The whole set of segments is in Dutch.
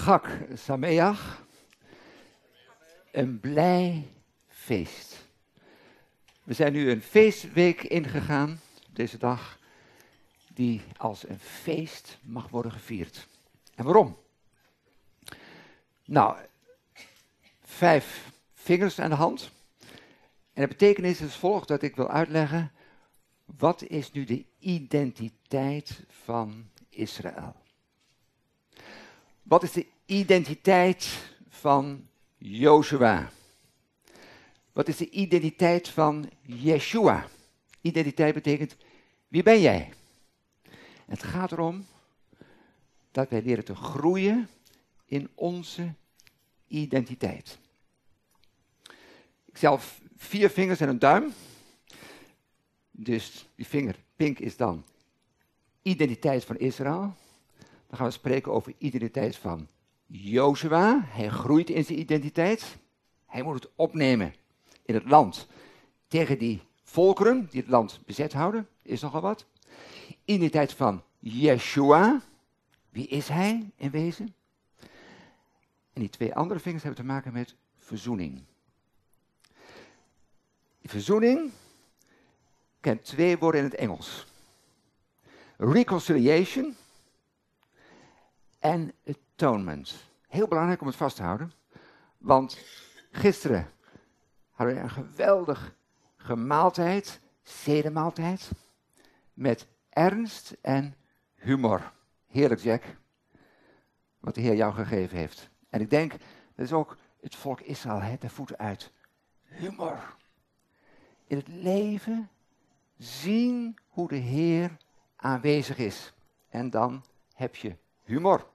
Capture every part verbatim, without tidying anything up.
Chag Sameach, een blij feest. We zijn nu een feestweek ingegaan, deze dag, die als een feest mag worden gevierd. En waarom? Nou, vijf vingers aan de hand. En de betekenis is als volgt dat ik wil uitleggen, wat is nu de identiteit van Israël? Wat is de identiteit van Jozua? Wat is de identiteit van Yeshua? Identiteit betekent, wie ben jij? Het gaat erom dat wij leren te groeien in onze identiteit. Ik zelf vier vingers en een duim. Dus die vinger pink is dan identiteit van Israël. Dan gaan we spreken over identiteit van Jozua. Hij groeit in zijn identiteit. Hij moet het opnemen in het land tegen die volkeren die het land bezet houden. Is nogal wat. Identiteit van Yeshua. Wie is hij in wezen? En die twee andere vingers hebben te maken met verzoening. Die verzoening kent twee woorden in het Engels. Reconciliation en atonement. Heel belangrijk om het vast te houden. Want gisteren hadden we een geweldige maaltijd, zedemaaltijd, met ernst en humor. Heerlijk, Jack, wat de Heer jou gegeven heeft. En ik denk, dat is ook het volk Israël, hè, de voeten uit. Humor. In het leven zien hoe de Heer aanwezig is. En dan heb je humor.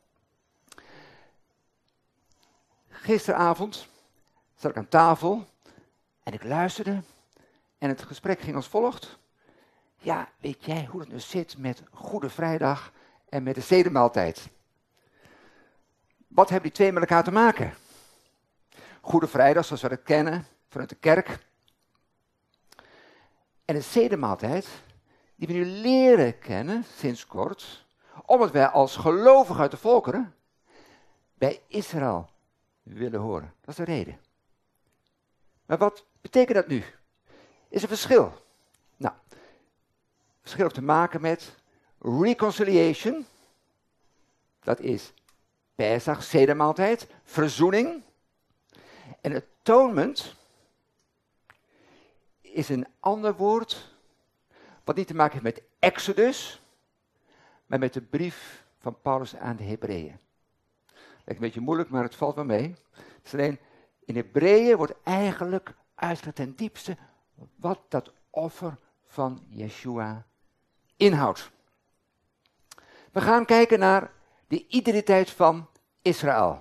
Gisteravond zat ik aan tafel en ik luisterde en het gesprek ging als volgt. Ja, weet jij hoe het nu zit met Goede Vrijdag en met de zedemaaltijd? Wat hebben die twee met elkaar te maken? Goede Vrijdag, zoals we dat kennen, vanuit de kerk. En de zedemaaltijd, die we nu leren kennen, sinds kort, omdat wij als gelovigen uit de volkeren bij Israël willen horen. Dat is de reden. Maar wat betekent dat nu? Is er verschil? Nou, verschil heeft te maken met reconciliation. Dat is Pesach, zedemaaltijd, verzoening. En atonement is een ander woord wat niet te maken heeft met Exodus, maar met de brief van Paulus aan de Hebreeën. Lijkt een beetje moeilijk, maar het valt wel mee. Het is alleen, in Hebreeën wordt eigenlijk uitgelegd ten diepste wat dat offer van Yeshua inhoudt. We gaan kijken naar de identiteit van Israël.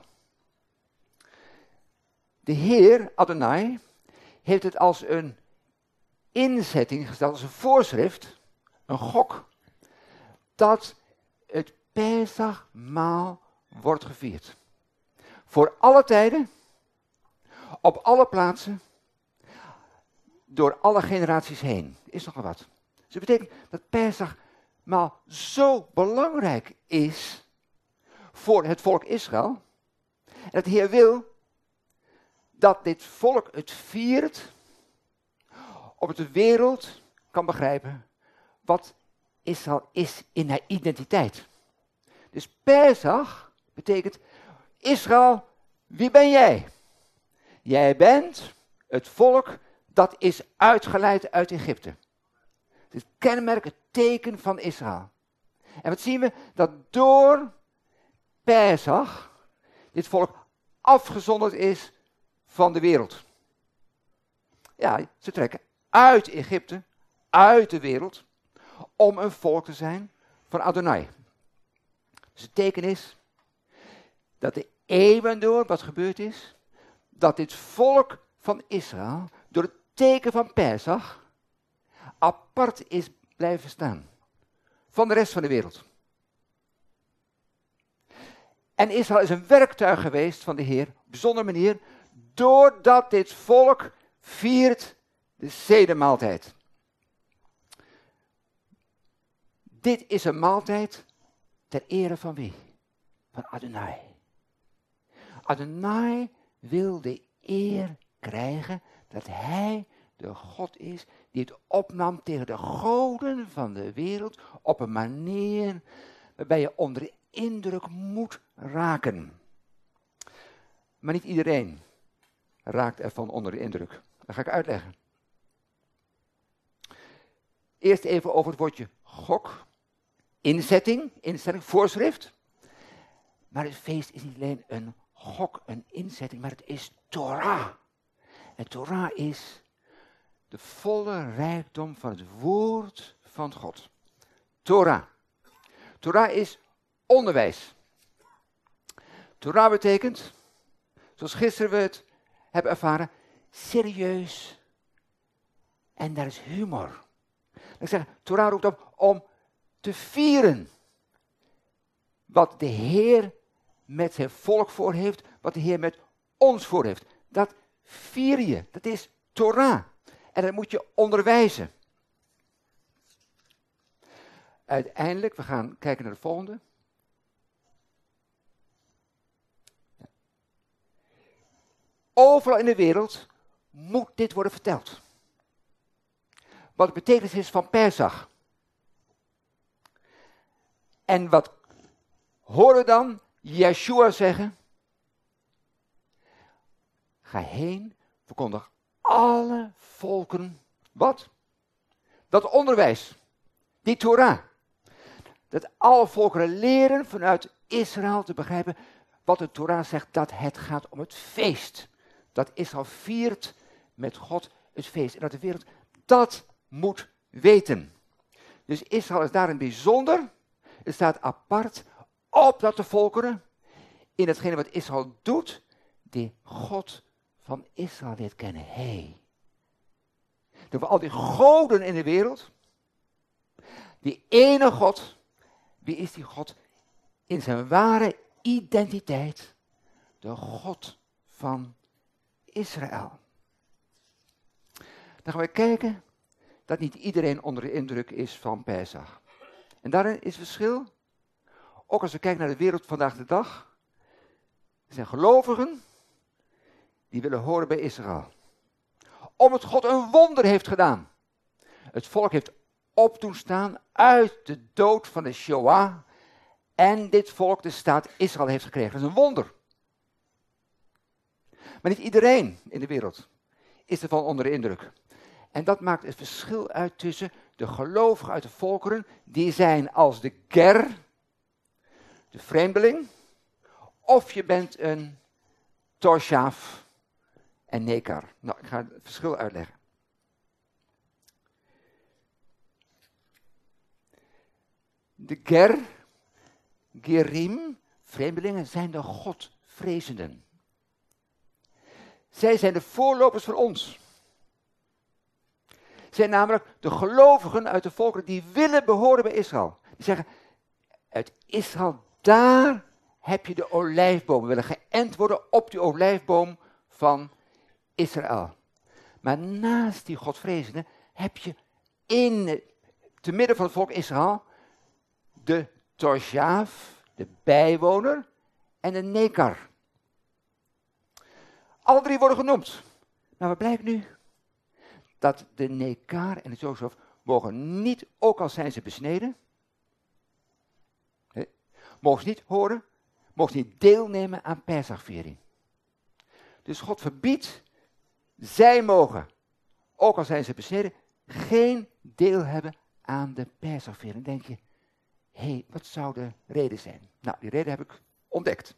De Heer, Adonai, heeft het als een inzetting gesteld, als een voorschrift, een gok, dat het Pesachmaal wordt gevierd. Voor alle tijden, op alle plaatsen, door alle generaties heen. Is nogal wat. Dus dat betekent dat Pesachmaal zo belangrijk is voor het volk Israël. En dat de Heer wil dat dit volk het viert, opdat de wereld kan begrijpen wat Israël is in haar identiteit. Dus Pesach betekent, Israël, wie ben jij? Jij bent het volk dat is uitgeleid uit Egypte. Het is het kenmerk, het teken van Israël. En wat zien we? Dat door Pesach dit volk afgezonderd is van de wereld. Ja, ze trekken uit Egypte, uit de wereld, om een volk te zijn van Adonai. Dus het teken is dat de eeuwen door, wat gebeurd is, dat dit volk van Israël, door het teken van Pesach, apart is blijven staan van de rest van de wereld. En Israël is een werktuig geweest van de Heer, op een bijzondere manier, doordat dit volk viert de zedemaaltijd. Dit is een maaltijd ter ere van wie? Van Adonai. Adonai wil de eer krijgen dat hij de God is die het opnam tegen de goden van de wereld op een manier waarbij je onder de indruk moet raken. Maar niet iedereen raakt ervan onder de indruk. Dat ga ik uitleggen. Eerst even over het woordje gok. Inzetting, instelling, voorschrift. Maar het feest is niet alleen een gok, een inzetting, maar het is Torah. En Torah is de volle rijkdom van het woord van God. Torah. Torah is onderwijs. Torah betekent, zoals gisteren we het hebben ervaren, serieus. En daar is humor. Ik zeg, Torah roept op om te vieren wat de Heer met zijn volk voor heeft, wat de Heer met ons voor heeft. Dat vier je, dat is Torah. En dat moet je onderwijzen. Uiteindelijk, we gaan kijken naar de volgende. Overal in de wereld moet dit worden verteld. Wat de betekenis is van Pesach. En wat horen dan Yeshua zeggen? Ga heen, verkondig alle volken, wat? Dat onderwijs, die Torah. Dat alle volkeren leren vanuit Israël te begrijpen wat de Torah zegt, dat het gaat om het feest. Dat Israël viert met God het feest. En dat de wereld dat moet weten. Dus Israël is daarin bijzonder. Het staat apart, opdat de volkeren in hetgene wat Israël doet, die God van Israël leert kennen. Hé. Hey. Door al die goden in de wereld, die ene God, wie is die God? In zijn ware identiteit, de God van Israël. Dan gaan we kijken dat niet iedereen onder de indruk is van Pesach. En daarin is het verschil. Ook als we kijken naar de wereld vandaag de dag. Er zijn gelovigen die willen horen bij Israël. Omdat God een wonder heeft gedaan. Het volk heeft op doen staan uit de dood van de Shoah. En dit volk de staat Israël heeft gekregen. Dat is een wonder. Maar niet iedereen in de wereld is ervan onder de indruk. En dat maakt het verschil uit tussen de gelovigen uit de volkeren, die zijn als de ger, de vreemdeling, of je bent een toshav en nekar. Nou, ik ga het verschil uitleggen. De ger, gerim, vreemdelingen, zijn de Godvrezenden. Zij zijn de voorlopers van ons. Zijn namelijk de gelovigen uit de volkeren die willen behoren bij Israël. Die zeggen, uit Israël, daar heb je de olijfboom. We willen geënt worden op die olijfboom van Israël. Maar naast die Godvrezenden heb je in, te midden van het volk Israël, de toshav, de bijwoner, en de nekar. Alle drie worden genoemd. Maar wat blijkt nu? Dat de nekar en de toshav mogen niet, ook al zijn ze besneden, nee, mogen ze niet horen, mogen ze niet deelnemen aan Pesachviering. Dus God verbiedt, zij mogen, ook al zijn ze besneden, geen deel hebben aan de Pesachviering. Dan denk je, hé, hey, wat zou de reden zijn? Nou, die reden heb ik ontdekt.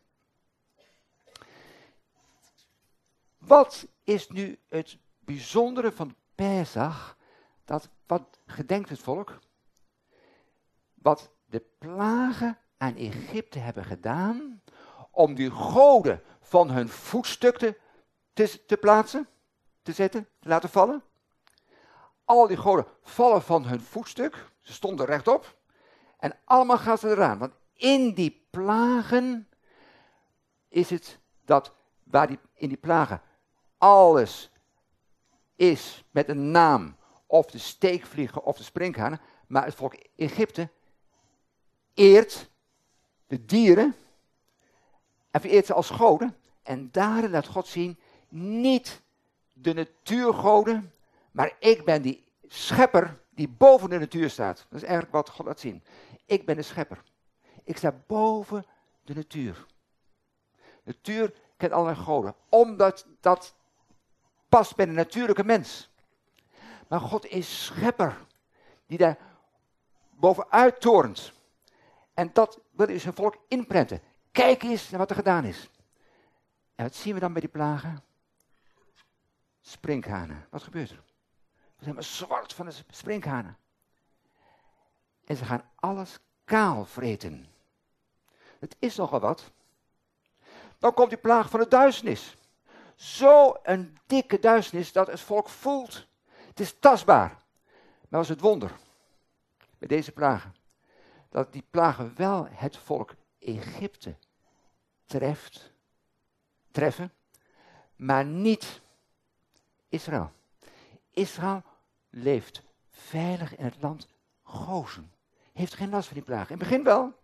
Wat is nu het bijzondere van Pesach? Dat wat gedenkt het volk? Wat de plagen aan Egypte hebben gedaan om die goden van hun voetstuk te, te, te plaatsen, te zetten, te laten vallen. Al die goden vallen van hun voetstuk, ze stonden rechtop en allemaal gaan ze eraan. Want in die plagen is het dat, waar die, in die plagen alles is met een naam, of de steekvliegen of de sprinkhanen, maar het volk Egypte eert de dieren en vereert ze als goden En daarin laat God zien, niet de natuurgoden, maar ik ben die schepper die boven de natuur staat. Dat is eigenlijk wat God laat zien. Ik ben de schepper. Ik sta boven de natuur. Natuur kent allerlei goden, omdat dat past bij de natuurlijke mens. Maar God is schepper, die daar bovenuit torent. En dat wil hij zijn volk inprenten. Kijk eens naar wat er gedaan is. En wat zien we dan bij die plagen? Sprinkhanen. Wat gebeurt er? We zijn maar zwart van de sprinkhanen. En ze gaan alles kaal vreten. Het is nogal wat. Dan komt die plaag van de duisternis. Zo een dikke duisternis dat het volk voelt. Het is tastbaar. Maar was het wonder bij deze plagen. Dat die plagen wel het volk Egypte treft, treffen. Maar niet Israël. Israël leeft veilig in het land Gozen. Heeft geen last van die plagen. In het begin wel.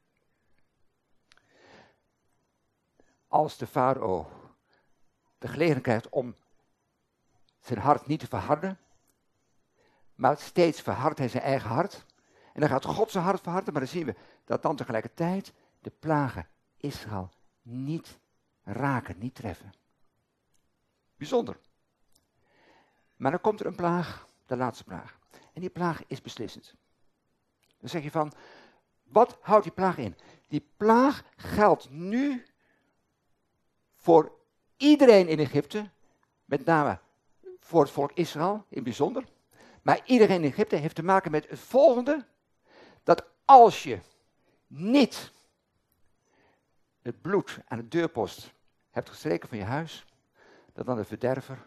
Als de farao de gelegenheid krijgt om zijn hart niet te verharden, maar steeds verhardt hij zijn eigen hart. En dan gaat God zijn hart verharden, maar dan zien we dat dan tegelijkertijd de plagen Israël niet raken, niet treffen. Bijzonder. Maar dan komt er een plaag, de laatste plaag. En die plaag is beslissend. Dan zeg je van, wat houdt die plaag in? Die plaag geldt nu voor iedereen in Egypte, met name voor het volk Israël in het bijzonder. Maar iedereen in Egypte heeft te maken met het volgende, dat als je niet het bloed aan de deurpost hebt gestreken van je huis, dat dan de verderver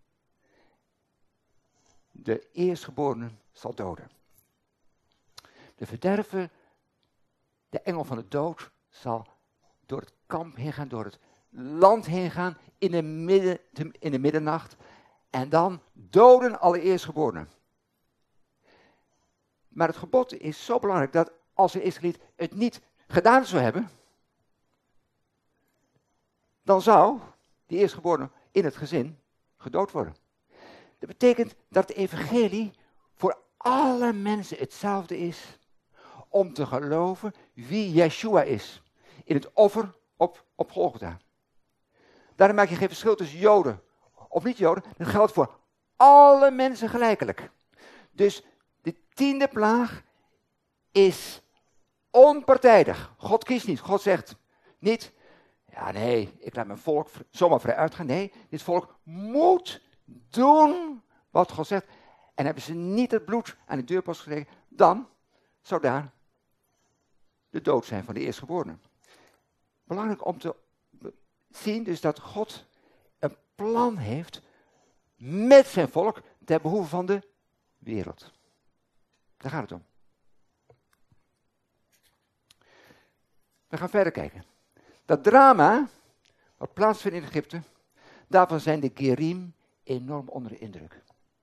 de eerstgeborenen zal doden. De verderver, de engel van de dood, zal door het kamp heen gaan, door het land heen gaan, in de, midden, in de middernacht, en dan doden alle eerstgeborenen. Maar het gebod is zo belangrijk dat als een Israëliet het niet gedaan zou hebben, dan zou die eerstgeborene in het gezin gedood worden. Dat betekent dat het evangelie voor alle mensen hetzelfde is om te geloven wie Yeshua is in het offer op, op Golgotha. Daarom maak je geen verschil tussen Joden of niet-Joden. Dat geldt voor alle mensen gelijkelijk. Dus de tiende plaag is onpartijdig. God kiest niet. God zegt niet, ja nee, ik laat mijn volk zomaar vrij uitgaan. Nee, dit volk moet doen wat God zegt. En hebben ze niet het bloed aan de deurpost gekregen, dan zou daar de dood zijn van de eerstgeborenen. Belangrijk om te zien dus dat God een plan heeft met zijn volk ter behoeve van de wereld. Daar gaat het om. We gaan verder kijken. Dat drama, wat plaatsvindt in Egypte, daarvan zijn de Gerim enorm onder de indruk.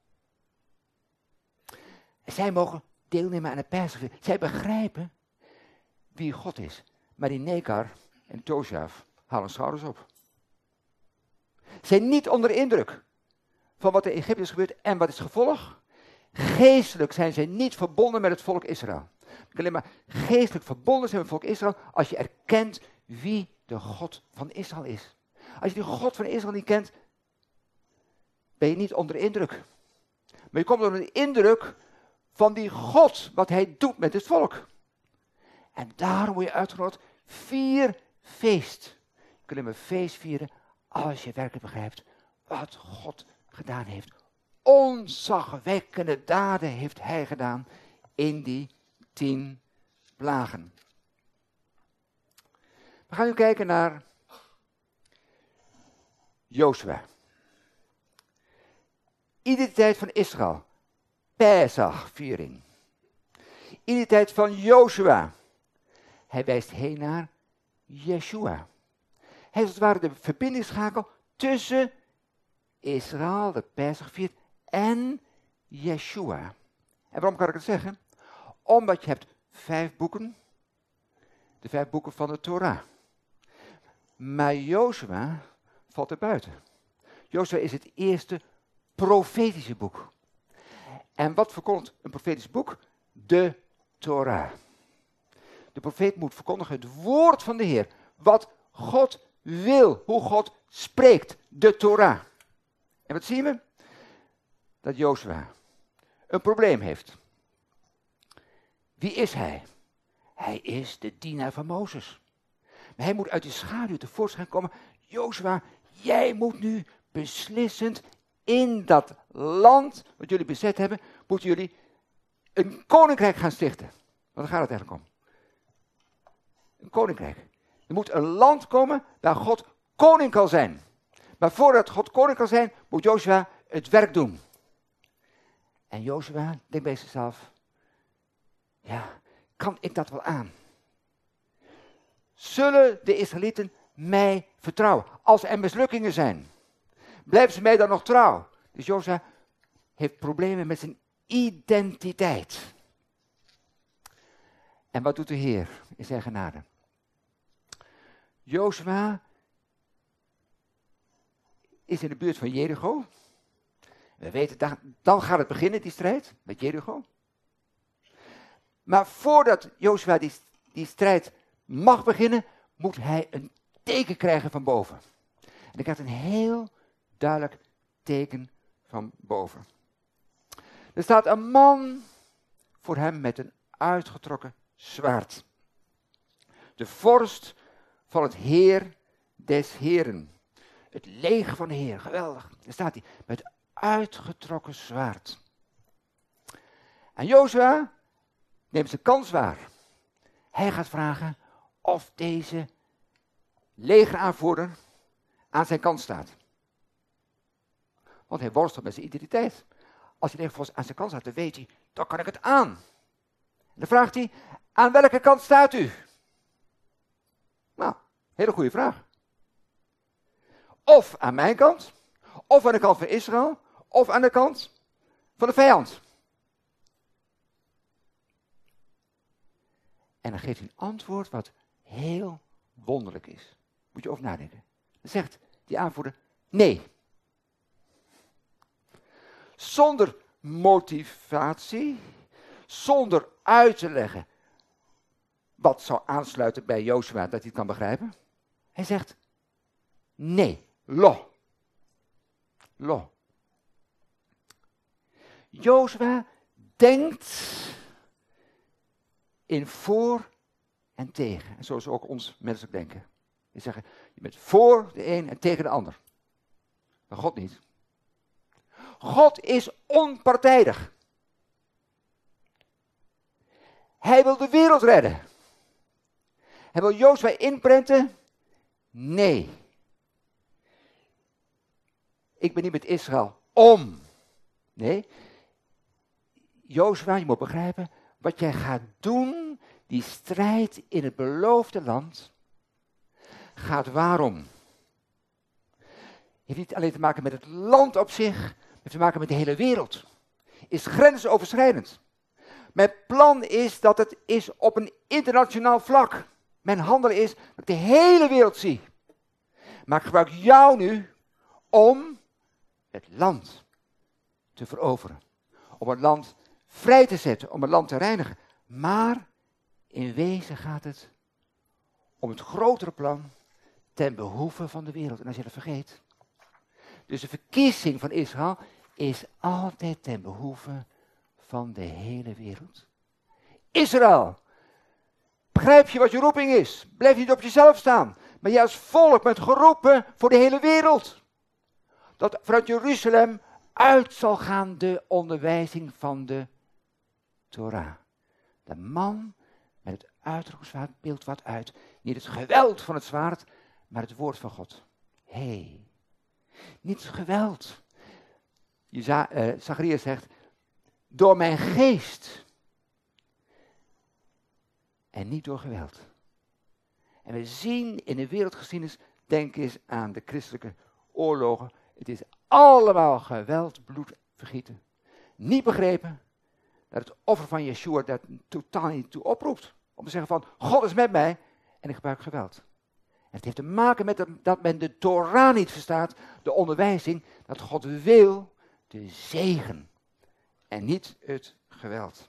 Zij mogen deelnemen aan het Pesachfeest. Zij begrijpen wie God is. Maar die Nekar en Toshav halen schouders op. Zijn niet onder de indruk van wat er in Egypte is gebeurd en wat is het gevolg. Geestelijk zijn zij niet verbonden met het volk Israël. Je kan alleen maar geestelijk verbonden zijn met het volk Israël als je erkent wie de God van Israël is. Als je die God van Israël niet kent, ben je niet onder de indruk. Maar je komt onder de indruk van die God, wat hij doet met het volk. En daarom word je uitgenodigd, vier feest. Je kunt alleen maar feest vieren als je werkelijk begrijpt wat God gedaan heeft. Ontzagwekkende daden heeft hij gedaan in die tien plagen. We gaan nu kijken naar Jozua. Identiteit van Israël. Pesachviering. Identiteit van Jozua. Hij wijst heen naar Yeshua. Hij is als het ware de verbindingsschakel tussen Israël, de Pesach viert, en Yeshua. En waarom kan ik het zeggen? Omdat je hebt vijf boeken, de vijf boeken van de Torah. Maar Jozua valt er buiten. Jozua is het eerste profetische boek. En wat verkondigt een profetisch boek? De Torah. De profeet moet verkondigen het woord van de Heer. Wat God wil, hoe God spreekt, de Torah. En wat zien we? Dat Jozua een probleem heeft. Wie is hij? Hij is de dienaar van Mozes. Maar hij moet uit die schaduw tevoorschijn komen. Jozua, jij moet nu beslissend in dat land wat jullie bezet hebben, moeten jullie een koninkrijk gaan stichten. Want daar gaat het eigenlijk om. Een koninkrijk. Er moet een land komen waar God koning kan zijn. Maar voordat God koning kan zijn, moet Jozua het werk doen. En Jozua denkt bij zichzelf, ja, kan ik dat wel aan? Zullen de Israëlieten mij vertrouwen? Als er mislukkingen zijn, blijven ze mij dan nog trouw? Dus Jozua heeft problemen met zijn identiteit. En wat doet de Heer in zijn genade? Jozua is in de buurt van Jericho. We weten, dan, dan gaat het beginnen, die strijd met Jericho. Maar voordat Jozua die, die strijd mag beginnen, moet hij een teken krijgen van boven. En hij krijgt een heel duidelijk teken van boven. Er staat een man voor hem met een uitgetrokken zwaard. De vorst van het Heer des Heren. Het leger van de Heer, geweldig. Daar staat hij, met uitgetrokken zwaard. En Jozua neemt zijn kans waar. Hij gaat vragen of deze legeraanvoerder aan zijn kant staat. Want hij worstelt met zijn identiteit. Als hij legervorst aan zijn kant staat, dan weet hij, dan kan ik het aan. En dan vraagt hij, aan welke kant staat u? Nou, hele goede vraag. Of aan mijn kant, of aan de kant van Israël, of aan de kant van de vijand. En dan geeft hij een antwoord wat heel wonderlijk is. Moet je over nadenken. Dan zegt die aanvoerder, nee. Zonder motivatie, zonder uit te leggen wat zou aansluiten bij Jozua, dat hij het kan begrijpen. Hij zegt, nee, lo. Lo. Jozua denkt in voor en tegen. En zo is ook ons menselijk denken. Je zeggen, je bent voor de een en tegen de ander. Maar God niet. God is onpartijdig. Hij wil de wereld redden. Hij wil Jozua inprenten? Nee. Ik ben niet met Israël om. Nee. Jozua, je moet begrijpen, wat jij gaat doen, die strijd in het beloofde land, gaat waarom? Heeft niet alleen te maken met het land op zich, heeft te maken met de hele wereld. Is grensoverschrijdend. Mijn plan is dat het is op een internationaal vlak. Mijn handelen is dat ik de hele wereld zie. Maar ik gebruik jou nu om het land te veroveren. Om het land vrij te zetten, om het land te reinigen. Maar in wezen gaat het om het grotere plan ten behoeve van de wereld. En als je dat vergeet. Dus de verkiezing van Israël is altijd ten behoeve van de hele wereld. Israël, begrijp je wat je roeping is? Blijf niet op jezelf staan. Maar jij als volk bent geroepen voor de hele wereld. Dat vanuit Jeruzalem uit zal gaan de onderwijzing van de Torah. De man met het uitgetrokken zwaard beeldt wat uit. Niet het geweld van het zwaard, maar het woord van God. Hé, hey. Niet het geweld. Jeza- uh, Zacharias zegt, door mijn geest. En niet door geweld. En we zien in de wereldgeschiedenis, denk eens aan de christelijke oorlogen. Het is allemaal geweld, bloed, vergieten. Niet begrepen dat het offer van Yeshua daar totaal niet toe oproept. Om te zeggen van, God is met mij en ik gebruik geweld. het heeft te maken met dat men de Torah niet verstaat, de onderwijzing, dat God wil de zegen en niet het geweld.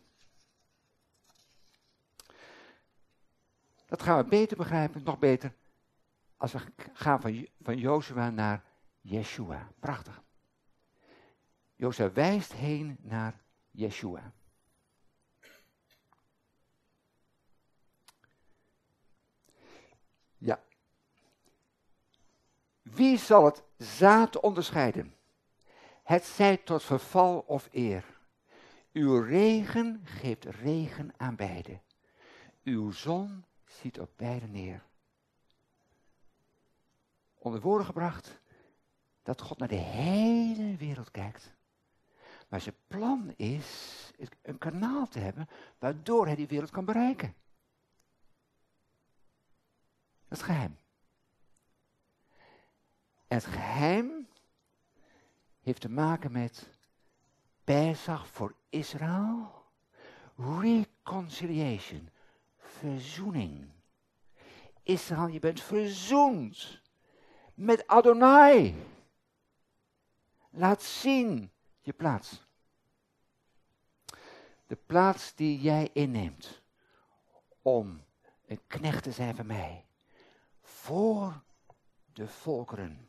Dat gaan we beter begrijpen, nog beter, als we gaan van, van Jozua naar Yeshua. Prachtig. Jozua wijst heen naar Yeshua. Ja. Wie zal het zaad onderscheiden? Het zij tot verval of eer. Uw regen geeft regen aan beide. Uw zon ziet op beide neer. Onder woorden gebracht dat God naar de hele wereld kijkt. Maar zijn plan is een kanaal te hebben waardoor hij die wereld kan bereiken. Dat is geheim. En het geheim heeft te maken met Pesach voor Israël, reconciliation, verzoening. Israël, je bent verzoend met Adonai. Laat zien je plaats. De plaats die jij inneemt om een knecht te zijn van mij. Voor de volkeren.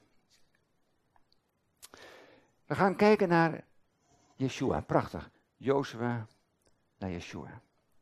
We gaan kijken naar Yeshua. Prachtig. Jozua naar Yeshua.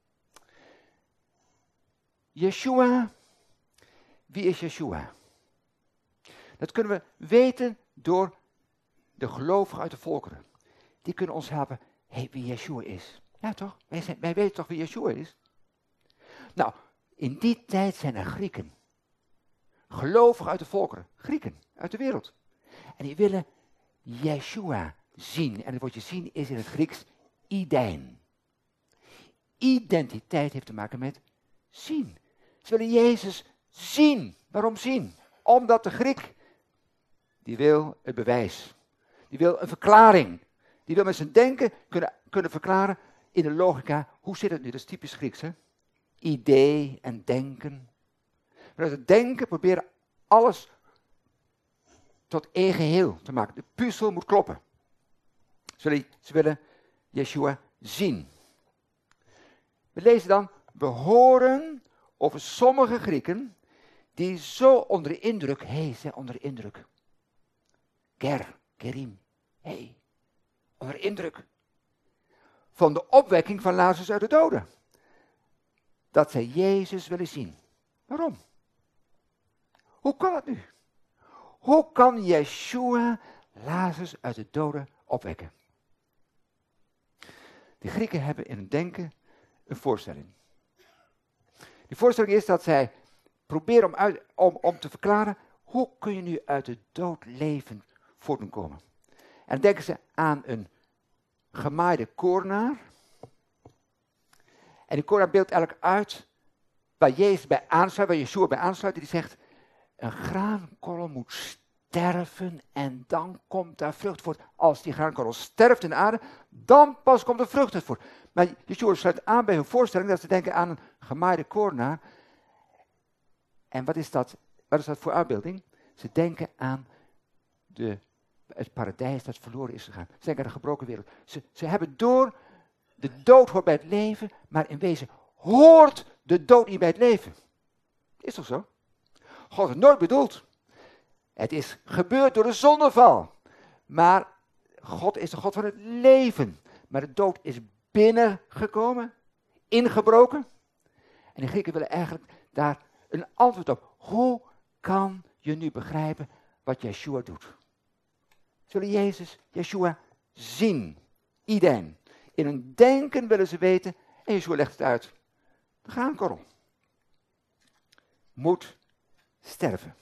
Yeshua. Wie is Yeshua? Dat kunnen we weten door de gelovigen uit de volkeren. Die kunnen ons helpen. Hé, hey, wie Yeshua is. Ja toch? Wij, zijn, wij weten toch wie Yeshua is? Nou, in die tijd zijn er Grieken. Gelovigen uit de volkeren. Grieken uit de wereld. En die willen Yeshua zien. En het woordje zien is in het Grieks idein. Identiteit heeft te maken met zien. Ze willen Jezus zien. Waarom zien? Omdat de Griek, die wil het bewijs. Die wil een verklaring. Die wil met zijn denken kunnen, kunnen verklaren in de logica. Hoe zit het nu? Dat is typisch Grieks, hè? Idee en denken. Vanuit het denken proberen alles tot één geheel te maken. De puzzel moet kloppen. Ze willen, ze willen Yeshua zien. We lezen dan, we horen over sommige Grieken die zo onder de indruk, hé, hey, zijn onder de indruk. Ger, Kerim, hé, hey, onder de indruk van de opwekking van Lazarus uit de doden. Dat zij Jezus willen zien. Waarom? Hoe kan het nu? Hoe kan Yeshua Lazarus uit de doden opwekken? De Grieken hebben in hun denken een voorstelling. Die voorstelling is dat zij proberen om, uit, om, om te verklaren, hoe kun je nu uit de dood levend voort doen komen? En dan denken ze aan een gemaaide koornaar. En die koornaar beeldt eigenlijk uit waar Jezus bij aansluit, waar Yeshua bij aansluit, die zegt, een graankorrel moet sterven en dan komt daar vrucht voort. Als die graankorrel sterft in de aarde, dan pas komt er vrucht uit voort. Maar Yeshua sluit aan bij hun voorstelling dat ze denken aan een gemaaide koornaar. En wat is dat, wat is dat voor uitbeelding? Ze denken aan de, het paradijs dat verloren is gegaan. Ze denken aan de gebroken wereld. Ze, ze hebben door, de dood hoort bij het leven, maar in wezen hoort de dood niet bij het leven. Is toch zo? God heeft het nooit bedoeld. Het is gebeurd door de zondeval. Maar God is de God van het leven. Maar de dood is binnengekomen, ingebroken. En de Grieken willen eigenlijk daar een antwoord op. Hoe kan je nu begrijpen wat Yeshua doet? Ze willen Jezus, Yeshua, zien. Iden. In hun denken willen ze weten, en Yeshua legt het uit. De graankorrel moet sterven.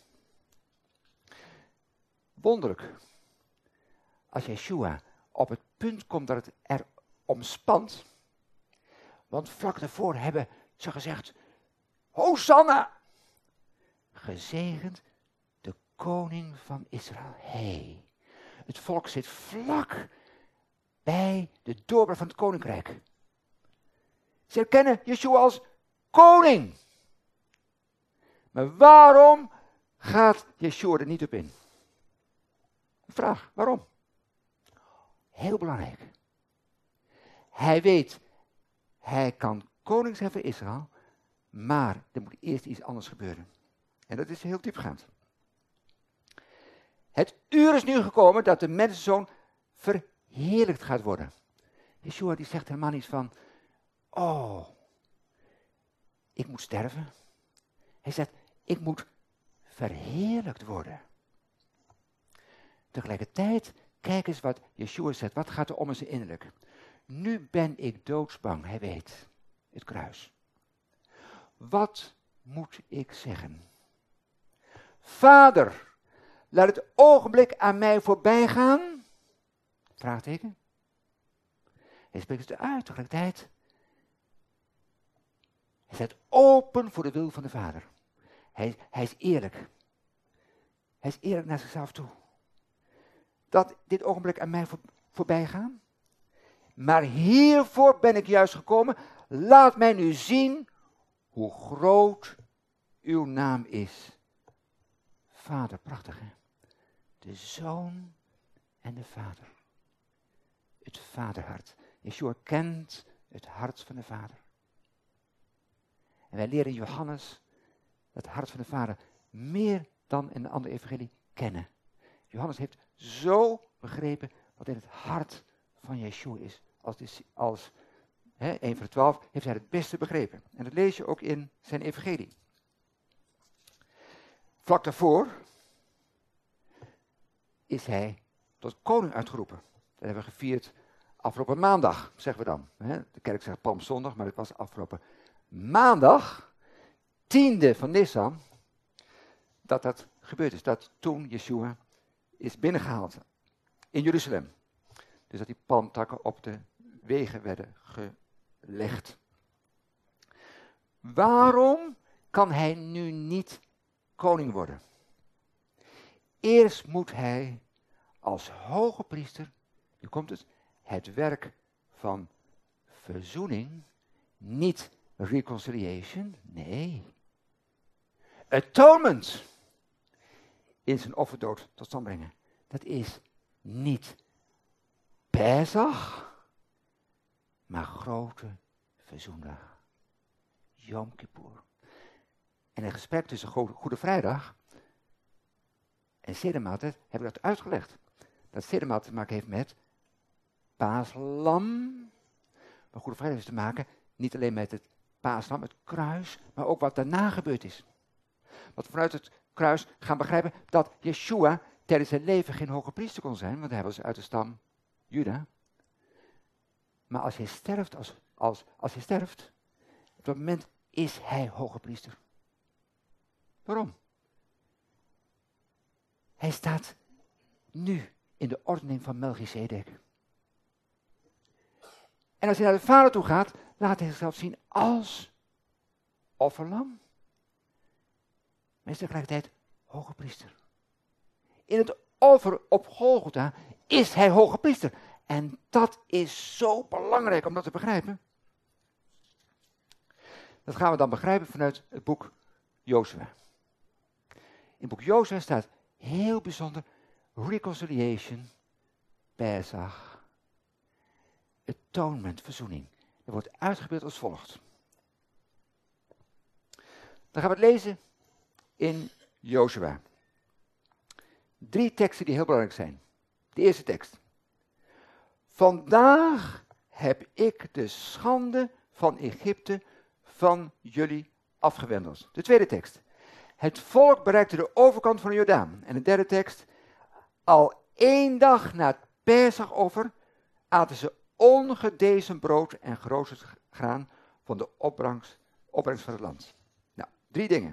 Wonderlijk. Als Yeshua op het punt komt dat het er omspant. Want vlak daarvoor hebben ze gezegd, Hosanna! Gezegend de koning van Israël. Hey, het volk zit vlak bij de doorbraak van het koninkrijk. Ze herkennen Yeshua als koning. Maar waarom gaat Yeshua er niet op in. Vraag, waarom? Heel belangrijk. Hij weet, hij kan koning zijn van Israël, maar er moet eerst iets anders gebeuren. En dat is heel diepgaand. Het uur is nu gekomen dat de mensenzoon verheerlijkt gaat worden. Yeshua die zegt helemaal niet van, oh, ik moet sterven. Hij zegt, ik moet verheerlijkt worden. Tegelijkertijd, kijk eens wat Yeshua zegt. Wat gaat er om in zijn innerlijk? Nu ben ik doodsbang, hij weet. Het kruis. Wat moet ik zeggen? Vader, laat het ogenblik aan mij voorbij gaan. Vraagteken. Hij spreekt het uit tegelijkertijd. Hij staat open voor de wil van de Vader. Hij, hij is eerlijk. Hij is eerlijk naar zichzelf toe. Dat dit ogenblik aan mij voor, voorbij gaan. Maar hiervoor ben ik juist gekomen. Laat mij nu zien hoe groot uw naam is. Vader, prachtig hè. De Zoon en de Vader. Het vaderhart. Yeshua kent het hart van de Vader. En wij leren in Johannes het hart van de Vader meer dan in de andere evangelie kennen. Johannes heeft zo begrepen wat in het hart van Yeshua is. Als, als hè, een van de twaalf heeft hij het beste begrepen. En dat lees je ook in zijn evangelie. Vlak daarvoor is hij tot koning uitgeroepen. Dat hebben we gevierd afgelopen maandag, zeggen we dan. De kerk zegt Palmzondag, maar het was afgelopen maandag, tiende van Nisan, dat dat gebeurd is. Dat toen Yeshua is binnengehaald in Jeruzalem. Dus dat die palmtakken op de wegen werden gelegd. Waarom kan hij nu niet koning worden? Eerst moet hij als hoge priester, nu komt het, het werk van verzoening, niet reconciliation, nee, atonement in zijn offerdood tot stand brengen. Dat is niet Pesach, maar grote verzoendag. Yom Kippur. En een gesprek tussen Goede Vrijdag en Sedermaaltijd heb ik dat uitgelegd. Dat Sedermaaltijd te maken heeft met paaslam. Maar Goede Vrijdag heeft te maken niet alleen met het paaslam, het kruis, maar ook wat daarna gebeurd is. Want vanuit het kruis gaan begrijpen dat Yeshua tijdens zijn leven geen hoge priester kon zijn, want hij was uit de stam Juda. Maar als hij sterft, als, als, als hij sterft, op dat moment is hij hoge priester. Waarom? Hij staat nu in de ordening van Melchizedek. En als hij naar de Vader toe gaat, laat hij zichzelf zien als offerlam. Maar is tegelijkertijd hoge priester. In het offer op Golgotha is hij hoge priester. En dat is zo belangrijk om dat te begrijpen. Dat gaan we dan begrijpen vanuit het boek Jozua. In het boek Jozua staat heel bijzonder reconciliation, Pesach, atonement, verzoening. Dat wordt uitgebeeld als volgt. Dan gaan we het lezen in Jozua. Drie teksten die heel belangrijk zijn. De eerste tekst. Vandaag heb ik de schande van Egypte van jullie afgewendeld. De tweede tekst. Het volk bereikte de overkant van de Jordaan. En de derde tekst. Al één dag na het Pesachoffer aten ze ongedezen brood en geroosterd graan van de opbrengst, opbrengst van het land. Nou, drie dingen.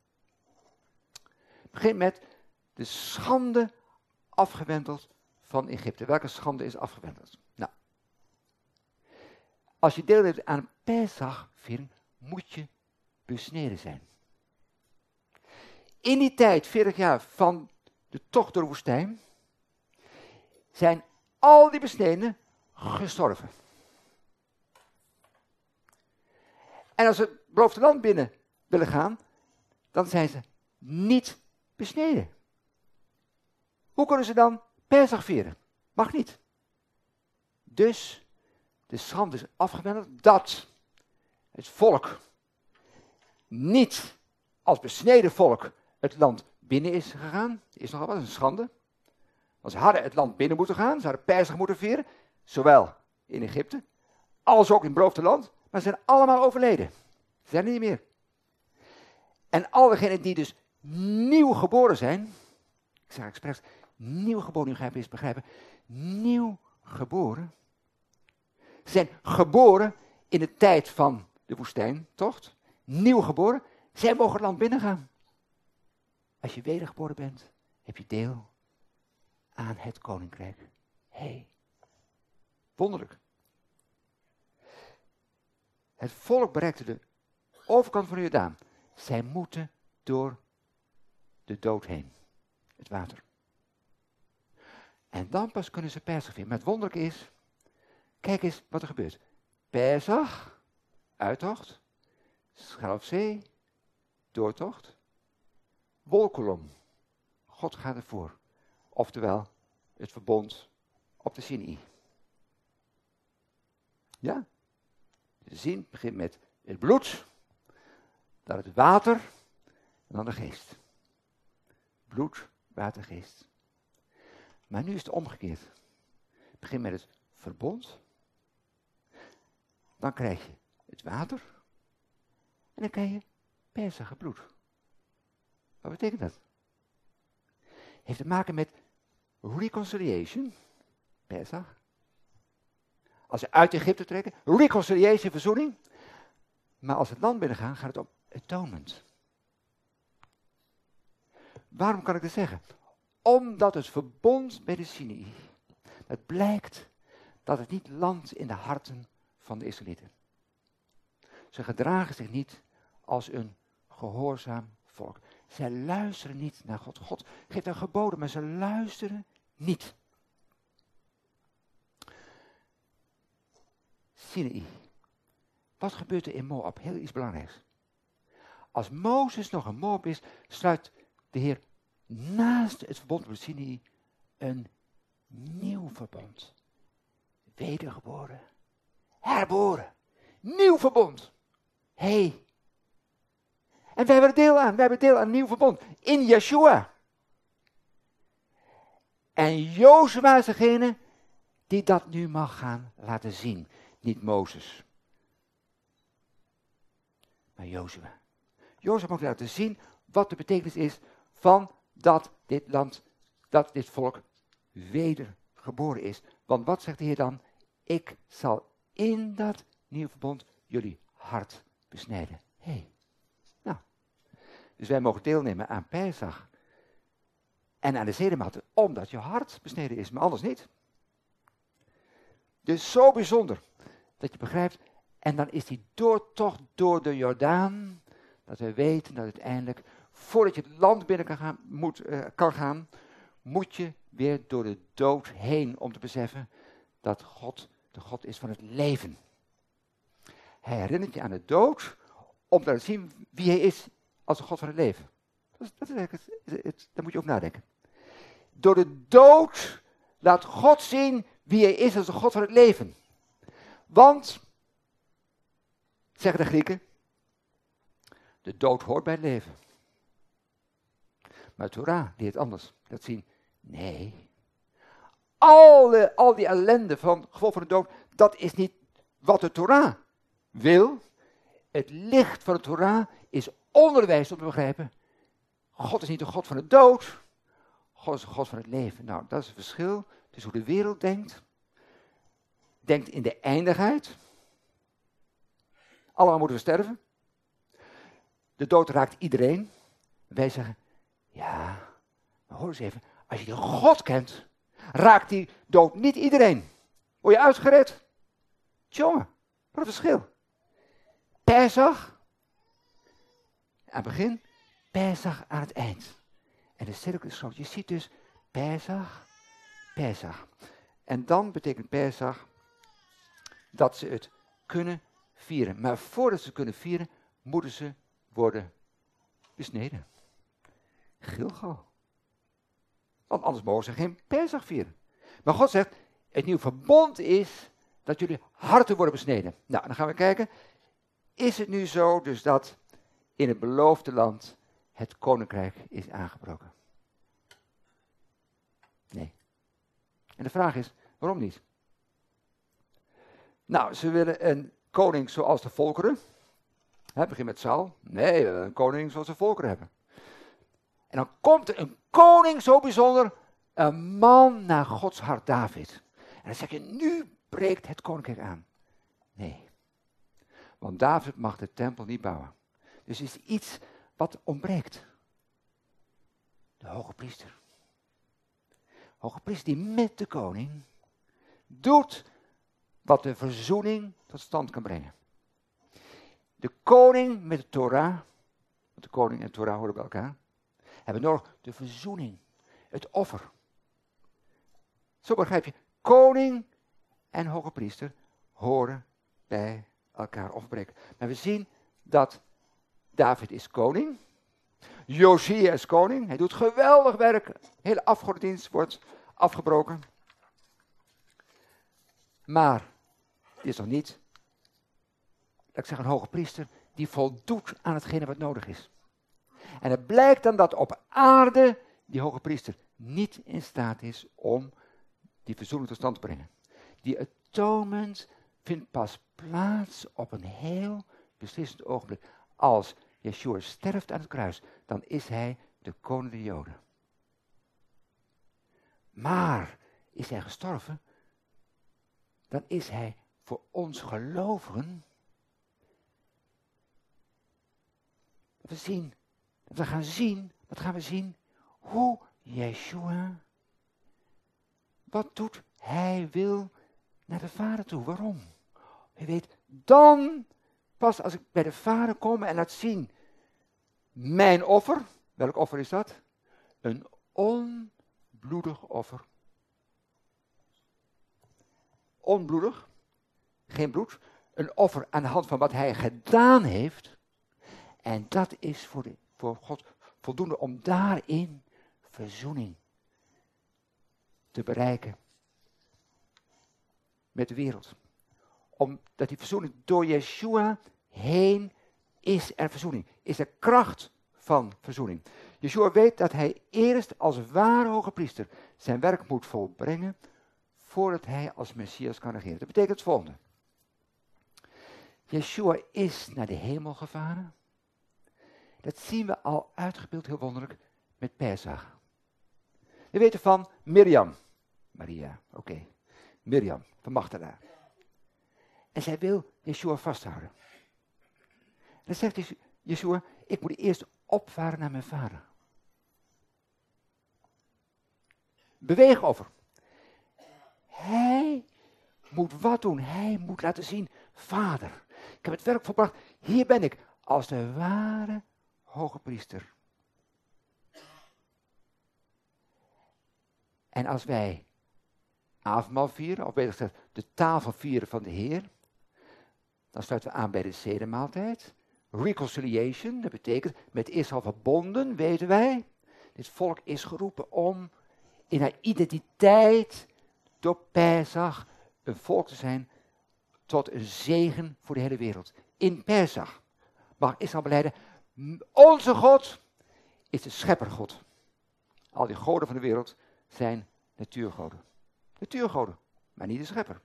Het begint met de schande afgewendeld van Egypte. Welke schande is afgewendeld? Nou, als je deel hebt aan een Pesachviering, moet je besneden zijn. In die tijd, veertig jaar van de tocht door de woestijn, zijn al die besnedenen gestorven. En als ze het beloofde land binnen willen gaan, dan zijn ze niet besneden. Hoe kunnen ze dan Pesach vieren? Mag niet. Dus de schande is afgewendeld dat het volk niet als besneden volk het land binnen is gegaan. Is nogal wat een schande. Want ze hadden het land binnen moeten gaan. Ze hadden Pesach moeten vieren. Zowel in Egypte als ook in het beloofde land. Maar ze zijn allemaal overleden. Ze zijn er niet meer. En al diegenen die dus nieuw geboren zijn. Ik zeg expres, nieuw geboren, nu ga je eens begrijpen. Nieuw geboren. Ze zijn geboren in de tijd van de woestijntocht. Nieuw geboren. Zij mogen het land binnengaan. Als je wedergeboren bent, heb je deel aan het koninkrijk. Hé, hey, wonderlijk. Het volk bereikte de overkant van de Jordaan. Zij moeten door de dood heen. Het water. En dan pas kunnen ze Pesach vieren. Maar het wonderlijke is, kijk eens wat er gebeurt. Pesach, uittocht, Schelfzee, doortocht, wolkolom. God gaat ervoor. Oftewel, het verbond op de Sinaï. Ja? De zin begint met het bloed, dan het water en dan de geest. Bloed, water, geest. Maar nu is het omgekeerd. Het begint met het verbond. Dan krijg je het water. En dan krijg je Pesach, het bloed. Wat betekent dat? Heeft te maken met reconciliation. Pesach. Als ze uit Egypte trekken. Reconciliation, verzoening. Maar als het land binnengaan, gaat het om atonement. Waarom kan ik dat zeggen? Omdat het verbond bij de Sinaï, het blijkt dat het niet landt in de harten van de Israëlieten. Ze gedragen zich niet als een gehoorzaam volk. Zij luisteren niet naar God. God geeft hen geboden, maar ze luisteren niet. Sinaï. Wat gebeurt er in Moab? Heel iets belangrijks. Als Mozes nog een Moab is, sluit de Heer naast het verbond met Sinaï een nieuw verbond. Wedergeboren. Herboren. Nieuw verbond. Hé. Hey. En wij hebben er deel aan. Wij hebben deel aan een nieuw verbond. In Yeshua. En Jozua is degene die dat nu mag gaan laten zien. Niet Mozes. Maar Jozua. Jozua mag laten zien wat de betekenis is van dat dit land, dat dit volk wedergeboren is. Want wat zegt de Heer dan? Ik zal in dat nieuwe verbond jullie hart besnijden. Hé. Hey. Nou. Dus wij mogen deelnemen aan Pesach. En aan de zedematen, omdat je hart besneden is, maar anders niet. Dus zo bijzonder dat je begrijpt. En dan is die doortocht door de Jordaan. Dat we weten dat uiteindelijk, voordat je het land binnen kan gaan, moet, uh, kan gaan, moet je weer door de dood heen om te beseffen dat God de God is van het leven. Hij herinnert je aan de dood om te laten zien wie hij is als de God van het leven. Dat is, dat is eigenlijk het, het, het, daar moet je over nadenken. Door de dood laat God zien wie hij is als de God van het leven. Want, zeggen de Grieken, de dood hoort bij het leven. Maar de Torah leert anders. Dat zien, nee. Al, de, al die ellende van gevolg van de dood, dat is niet wat de Torah wil. Het licht van de Torah is onderwijs om te begrijpen. God is niet de God van de dood. God is de God van het leven. Nou, dat is het verschil tussen hoe de wereld denkt. Denkt in de eindigheid. Allemaal moeten we sterven. De dood raakt iedereen. Wij zeggen, ja, maar hoor eens even. Als je de God kent, raakt die dood niet iedereen. Word je uitgered? Tjonge, wat een verschil. Pesach, aan het begin, Pesach aan het eind. En de cirkel is groot. Je ziet dus Pesach, Pesach. En dan betekent Pesach dat ze het kunnen vieren. Maar voordat ze kunnen vieren, moeten ze worden besneden. Gilgal. Want anders mogen ze geen Pesach vieren. Maar God zegt, het nieuwe verbond is dat jullie harten worden besneden. Nou, dan gaan we kijken. Is het nu zo dus dat in het beloofde land het koninkrijk is aangebroken? Nee. En de vraag is, waarom niet? Nou, ze willen een koning zoals de volkeren. Hè, begin met Saul. Nee, we willen een koning zoals de volkeren hebben. En dan komt er een koning zo bijzonder, een man naar Gods hart, David. En dan zeg je, nu breekt het koninkrijk aan. Nee. Want David mag de tempel niet bouwen. Dus er is iets wat ontbreekt. De hoge priester. Hoge priester die met de koning doet wat de verzoening tot stand kan brengen. De koning met de Torah, want de koning en de Torah horen bij elkaar, hebben nodig de verzoening, het offer. Zo begrijp je, koning en hoge priester horen bij elkaar offerbreken. Maar we zien dat David is koning, Josia is koning, hij doet geweldig werk, de hele afgodendienst wordt afgebroken. Maar het is nog niet, laat ik zeggen, een hoge priester die voldoet aan hetgene wat nodig is. En het blijkt dan dat op aarde die hoge priester niet in staat is om die verzoening tot stand te brengen. Die atonement vindt pas plaats op een heel beslissend ogenblik. Als Yeshua sterft aan het kruis, dan is hij de koning der Joden. Maar is hij gestorven, dan is hij voor ons gelovigen. We zien, we gaan zien, wat gaan we zien? Hoe Yeshua, wat doet? Hij wil naar de Vader toe. Waarom? Je weet, dan, pas als ik bij de Vader kom en laat zien, mijn offer, welk offer is dat? Een onbloedig offer. Onbloedig, geen bloed, een offer aan de hand van wat hij gedaan heeft. En dat is voor, de, voor God voldoende om daarin verzoening te bereiken met de wereld. Omdat die verzoening door Yeshua heen is er verzoening. Is er kracht van verzoening. Yeshua weet dat hij eerst als ware hoge priester zijn werk moet volbrengen voordat hij als Messias kan regeren. Dat betekent het volgende. Yeshua is naar de hemel gevaren. Dat zien we al uitgebeeld, heel wonderlijk, met Pesach. We weten van Mirjam. Maria, oké. Okay. Mirjam, van Magdala. En zij wil Yeshua vasthouden. En dan zegt Yeshua, ik moet eerst opvaren naar mijn vader. Beweeg over. Hij moet wat doen? Hij moet laten zien, Vader, ik heb het werk volbracht. Hier ben ik als de ware hoge priester. En als wij avondmaal vieren, of beter gezegd de tafel vieren van de Heer, dan sluiten we aan bij de zedemaaltijd. Reconciliation, dat betekent met Israël verbonden, weten wij. Dit volk is geroepen om in haar identiteit door Pesach een volk te zijn tot een zegen voor de hele wereld. In Pesach mag Israël belijden, onze God is de scheppergod. Al die goden van de wereld zijn natuurgoden. Natuurgoden, maar niet de schepper.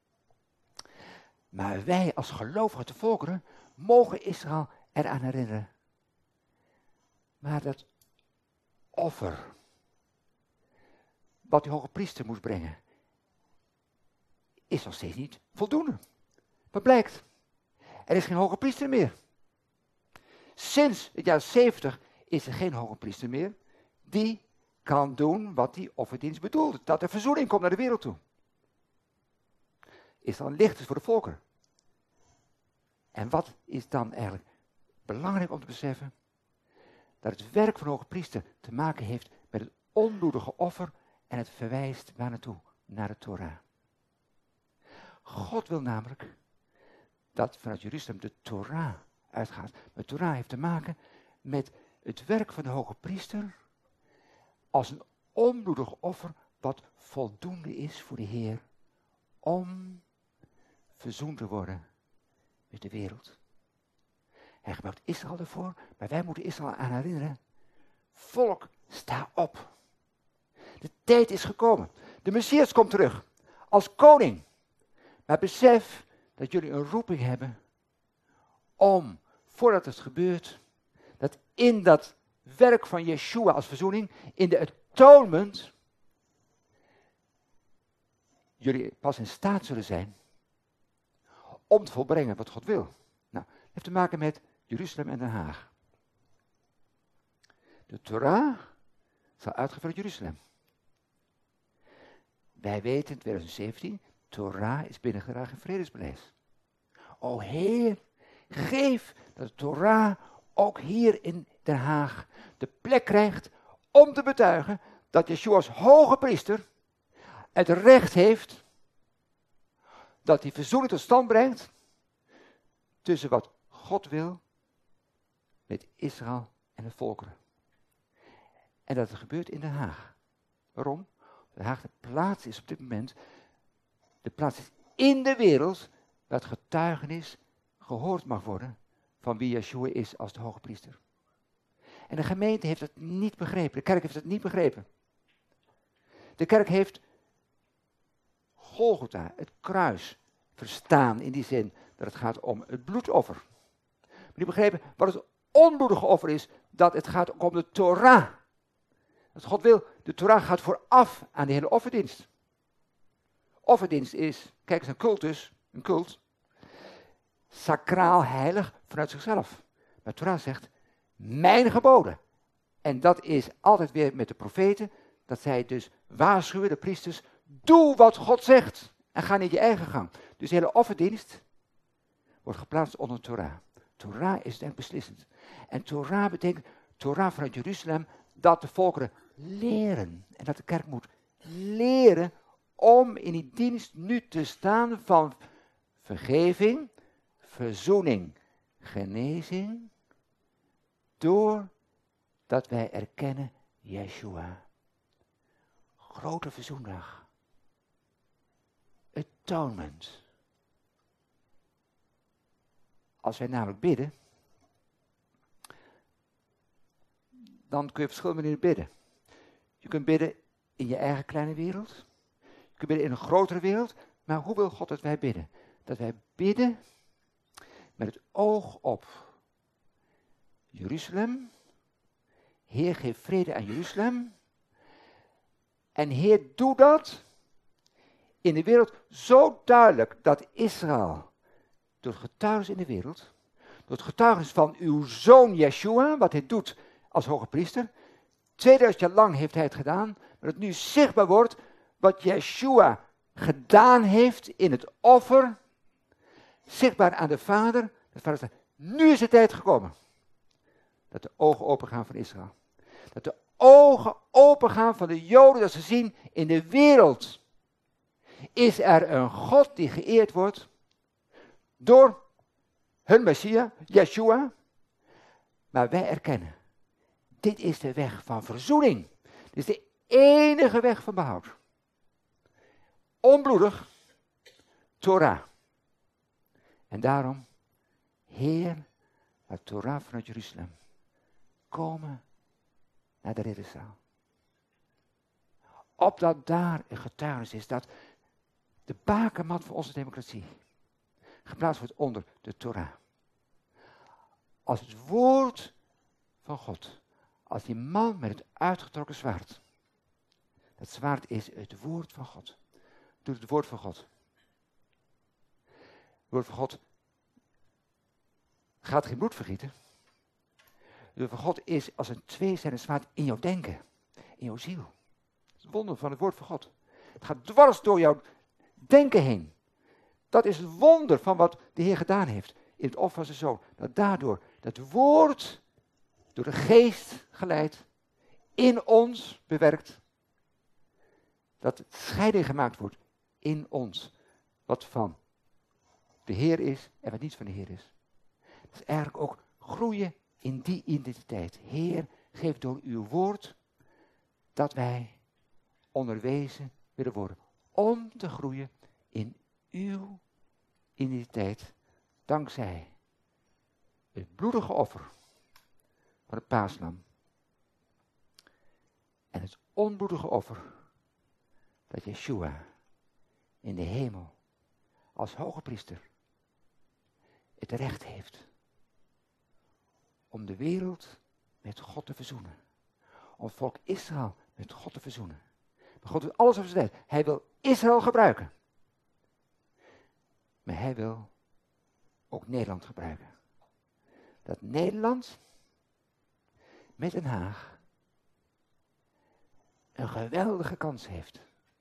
Maar wij als gelovigen te volkeren mogen Israël eraan herinneren. Maar dat offer, wat die hoge priester moest brengen, is nog steeds niet voldoende. Wat blijkt? Er is geen hoge priester meer. Sinds het jaar zeventig is er geen hoge priester meer die kan doen wat die offerdienst bedoelde. Dat er verzoening komt naar de wereld toe. Is dan licht voor de volkeren. En wat is dan eigenlijk belangrijk om te beseffen? Dat het werk van de hoge priester te maken heeft met het onbloedige offer en het verwijst waar naartoe? Naar de Torah. God wil namelijk dat vanuit Jeruzalem de Torah uitgaat. De Torah heeft te maken met het werk van de hoge priester als een onbloedig offer wat voldoende is voor de Heer om verzoend te worden met de wereld. Hij gebruikt Israël ervoor, maar wij moeten Israël aan herinneren. Volk, sta op. De tijd is gekomen. De Messias komt terug als koning. Maar besef dat jullie een roeping hebben om, voordat het gebeurt, dat in dat werk van Yeshua als verzoening, in de atonement, jullie pas in staat zullen zijn om te volbrengen wat God wil. Nou, dat heeft te maken met Jeruzalem en Den Haag. De Torah zal uitgevoerd in Jeruzalem. Wij weten in twintig zeventien, Torah is binnengedragen in vredesbeleid. O Heer, geef dat de Torah ook hier in Den Haag de plek krijgt om te betuigen dat Yeshua als hoge priester het recht heeft dat hij verzoening tot stand brengt tussen wat God wil met Israël en de volkeren. En dat het gebeurt in Den Haag. Waarom? Den Haag de plaats is op dit moment, de plaats is in de wereld waar het getuigenis gehoord mag worden van wie Yeshua is als de hoge priester. En de gemeente heeft het niet begrepen. De kerk heeft het niet begrepen. De kerk heeft Golgotha, het kruis, verstaan in die zin dat het gaat om het bloedoffer. Maar die begrepen wat het onbloedige offer is, dat het gaat om de Torah. Dat God wil, de Torah gaat vooraf aan de hele offerdienst. Offerdienst is, kijk eens, een cultus, een cult, sacraal heilig vanuit zichzelf. Maar Torah zegt, mijn geboden. En dat is altijd weer met de profeten, dat zij dus waarschuwen, de priesters, doe wat God zegt en ga niet je eigen gang. Dus de hele offerdienst wordt geplaatst onder Torah. Torah is denk ik beslissend. En Torah betekent, Torah vanuit Jeruzalem, dat de volkeren leren. En dat de kerk moet leren om in die dienst nu te staan van vergeving, verzoening, genezing, doordat wij erkennen Yeshua. Grote verzoendag. Atonement. Als wij namelijk bidden, dan kun je op verschillende manieren bidden. Je kunt bidden in je eigen kleine wereld. Je kunt bidden in een grotere wereld. Maar hoe wil God dat wij bidden? Dat wij bidden met het oog op Jeruzalem. Heer, geef vrede aan Jeruzalem. En Heer, doe dat in de wereld zo duidelijk dat Israël, door het getuigenis in de wereld, door het getuigenis van uw zoon Yeshua, wat hij doet als hoge priester, tweeduizend jaar lang heeft hij het gedaan, maar het nu zichtbaar wordt wat Yeshua gedaan heeft in het offer, zichtbaar aan de Vader. De Vader zegt, nu is de tijd gekomen dat de ogen opengaan van Israël. Dat de ogen opengaan van de Joden, dat ze zien in de wereld is er een God die geëerd wordt door hun Messias, Yeshua. Maar wij erkennen, dit is de weg van verzoening. Dit is de enige weg van behoud. Onbloedig, Torah. En daarom, Heer, laat Torah vanuit Jeruzalem komen naar de ridderzaal. Opdat daar een getuigenis is dat de bakermat van onze democratie geplaatst wordt onder de Torah. Als het woord van God, als die man met het uitgetrokken zwaard. Dat zwaard is het woord van God. Doet het woord van God. Het woord van God gaat geen bloed vergieten. Het woord van God is als een tweezijdig zwaard in jouw denken, in jouw ziel. Het is het wonder van het woord van God. Het gaat dwars door jouw denken heen. Dat is het wonder van wat de Heer gedaan heeft in het offer van zijn zoon. Dat daardoor dat woord door de geest geleid in ons bewerkt. Dat het scheiding gemaakt wordt in ons. Wat van de Heer is en wat niet van de Heer is. Dat is eigenlijk ook groeien in die identiteit. Heer, geef door uw woord dat wij onderwezen willen worden. Om te groeien in uw identiteit. Dankzij het bloedige offer van het paaslam. En het onbloedige offer dat Yeshua in de hemel als hoge priester het recht heeft om de wereld met God te verzoenen. Om het volk Israël met God te verzoenen. Maar God doet alles op zijn tijd. Hij wil Israël gebruiken. Maar hij wil ook Nederland gebruiken. Dat Nederland met Den Haag een geweldige kans heeft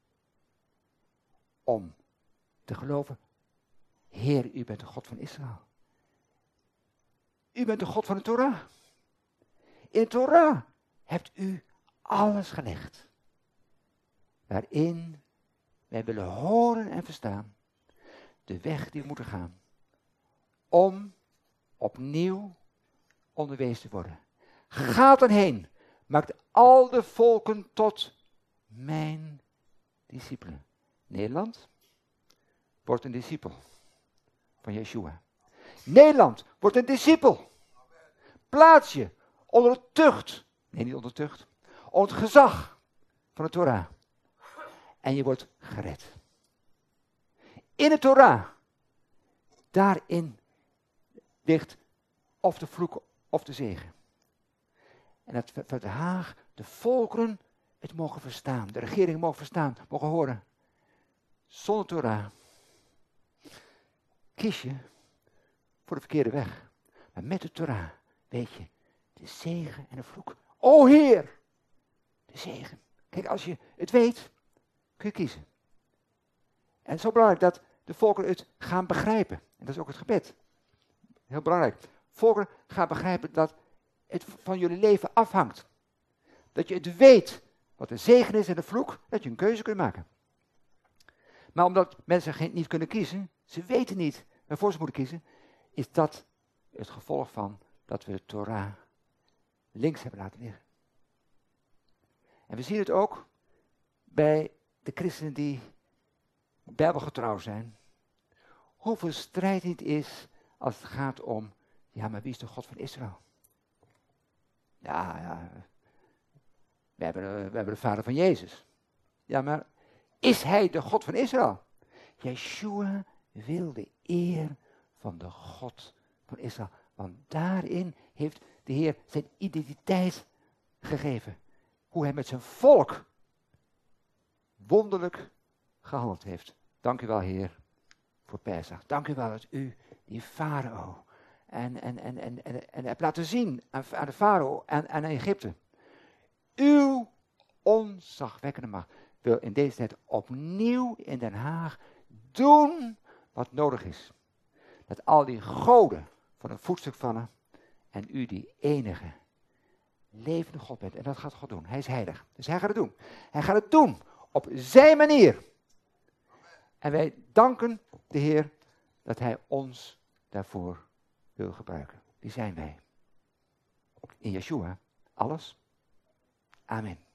om te geloven, Heer, u bent de God van Israël. U bent de God van de Torah. In de Torah hebt u alles gelegd. Waarin wij willen horen en verstaan de weg die we moeten gaan. Om opnieuw onderwezen te worden. Ga dan heen. Maakt al de volken tot mijn discipelen. Nederland wordt een discipel van Yeshua. Nederland wordt een discipel. Plaats je onder het tucht. Nee, niet onder het tucht. Onder het gezag van de Torah. En je wordt gered. In de Torah. Daarin ligt of de vloek of de zegen. En dat voor Den Haag de volkeren het mogen verstaan. De regering mogen verstaan, mogen horen. Zonder Torah kies je voor de verkeerde weg. Maar met de Torah weet je de zegen en de vloek. O Heer, de zegen. Kijk, als je het weet, kun je kiezen. En het is zo belangrijk dat de volkeren het gaan begrijpen. En dat is ook het gebed. Heel belangrijk. Volkeren gaan begrijpen dat het van jullie leven afhangt. Dat je het weet wat de zegen is en de vloek, dat je een keuze kunt maken. Maar omdat mensen geen, niet kunnen kiezen, ze weten niet waarvoor ze moeten kiezen, is dat het gevolg van dat we de Torah links hebben laten liggen. En we zien het ook bij de christenen die bijbelgetrouw zijn. Hoeveel strijd het is als het gaat om, ja, maar wie is de God van Israël? Ja, ja, we hebben, we hebben de vader van Jezus. Ja, maar is hij de God van Israël? Yeshua wil de eer van de God van Israël. Want daarin heeft de Heer zijn identiteit gegeven. Hoe hij met zijn volk wonderlijk gehandeld heeft. Dank u wel, Heer, voor Pesach. Dank u wel dat u die farao en, en, en, en, en, en hebt laten zien aan, aan de farao en aan Egypte. Uw ontzagwekkende macht wil in deze tijd opnieuw in Den Haag doen wat nodig is. Dat al die goden van een voetstuk vallen en u die enige levende God bent. En dat gaat God doen. Hij is heilig. Dus hij gaat het doen. Hij gaat het doen op zijn manier. En wij danken de Heer dat hij ons daarvoor wil gebruiken. Wie zijn wij? In Yeshua alles. Amen.